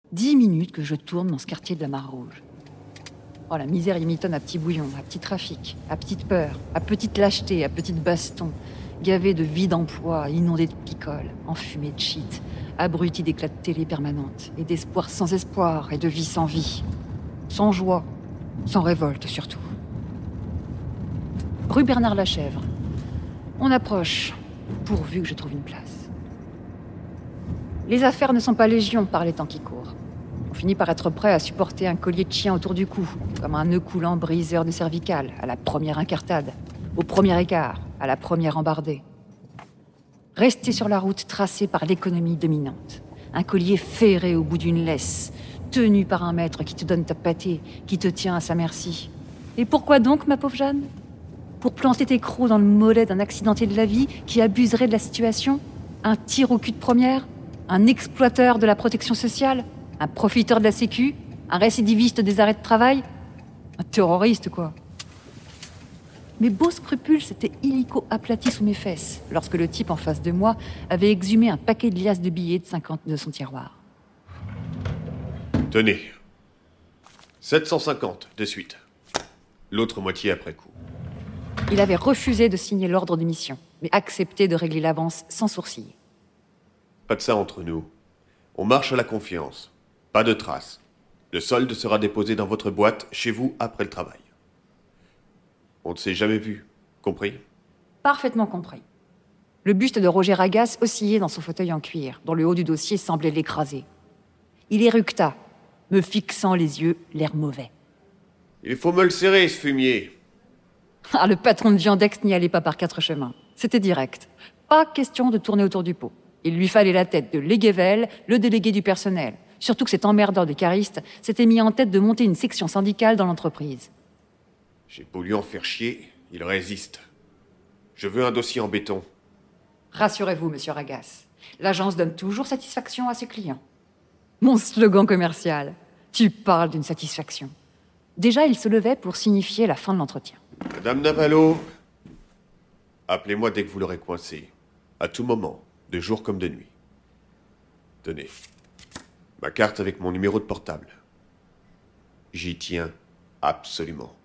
10 minutes que je tourne dans ce quartier de la Mare Rouge. Oh, la misère y mitonne à petit bouillon, à petit trafic, à petite peur, à petite lâcheté, à petite baston, gavé de vide emploi, inondé de picoles, enfumé de shit, abruti d'éclats de télé permanentes, et d'espoir sans espoir, et de vie sans vie. Sans joie, sans révolte surtout. Rue Bernard Lachèvre. On approche, pourvu que je trouve une place. Les affaires ne sont pas légion par les temps qui courent. On finit par être prêt à supporter un collier de chien autour du cou, comme un nœud coulant briseur de cervicales, à la première incartade, au premier écart, à la première embardée. Rester sur la route tracée par l'économie dominante. Un collier ferré au bout d'une laisse, tenu par un maître qui te donne ta pâtée, qui te tient à sa merci. Et pourquoi donc, ma pauvre Jeanne ? Pour planter tes crocs dans le mollet d'un accidenté de la vie qui abuserait de la situation ? Un tir au cul de première ? Un exploiteur de la protection sociale ? Un profiteur de la sécu ? Un récidiviste des arrêts de travail ? Un terroriste, quoi. Mes beaux scrupules s'étaient illico aplatis sous mes fesses lorsque le type en face de moi avait exhumé un paquet de liasses de billets de 50 de son tiroir. Tenez. 750 de suite. L'autre moitié après coup. Il avait refusé de signer l'ordre de mission, mais accepté de régler l'avance sans sourciller. Pas de ça entre nous. On marche à la confiance. Pas de traces. Le solde sera déposé dans votre boîte, chez vous, après le travail. On ne s'est jamais vu. Compris ? Parfaitement compris. Le buste de Roger Ragas oscillait dans son fauteuil en cuir, dont le haut du dossier semblait l'écraser. Il éructa, me fixant les yeux, l'air mauvais. Il faut me le serrer, ce fumier. Ah, le patron de Viandex n'y allait pas par 4 chemins. C'était direct. Pas question de tourner autour du pot. Il lui fallait la tête de Léguével, le délégué du personnel. Surtout que cet emmerdeur de cariste s'était mis en tête de monter une section syndicale dans l'entreprise. J'ai beau lui en faire chier, il résiste. Je veux un dossier en béton. Rassurez-vous, monsieur Ragas. L'agence donne toujours satisfaction à ses clients. Mon slogan commercial. Tu parles d'une satisfaction. Déjà, il se levait pour signifier la fin de l'entretien. Madame Navalo, appelez-moi dès que vous l'aurez coincé. À tout moment, de jour comme de nuit. Tenez. Ma carte avec mon numéro de portable. J'y tiens absolument.